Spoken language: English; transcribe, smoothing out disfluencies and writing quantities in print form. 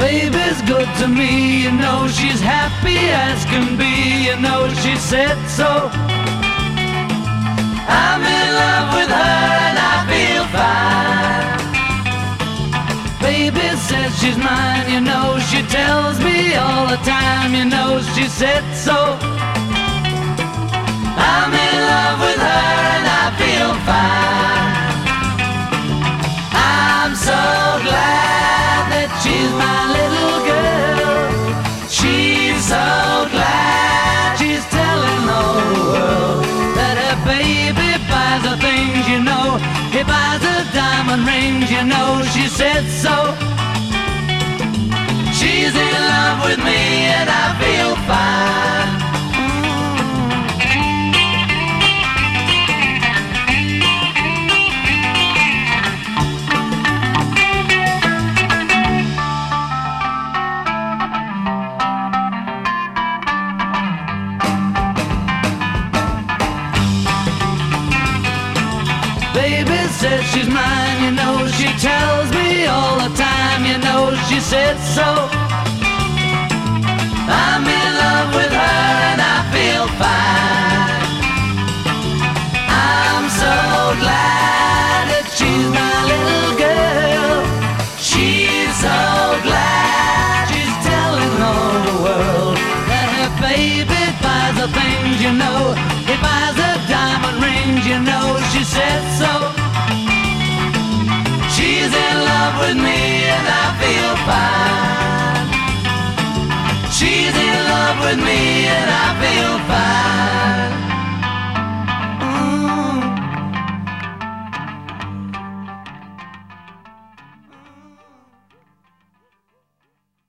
Baby's good to me, you know she's happy as can be, you know she said so. I'm in love with her and I feel fine. Baby says she's mine, you know she tells me all the time, you know she said so. I'm in love with her and I feel fine. I'm so glad that she's my little girl. She's so glad she's telling all the world that her baby buys her things, you know. He buys her diamond rings, you know she said so. She's in love with me and I feel fine. Baby says she's mine, you know she tells me all the time, you know she said so. I'm in love with her and I feel fine. I'm so glad that she's my little girl. She's so glad she's telling all the world that her baby buys her things, you know. He buys her diamond rings, you know she said so. She's in love with me and I feel fine. She's in love with me and I feel fine.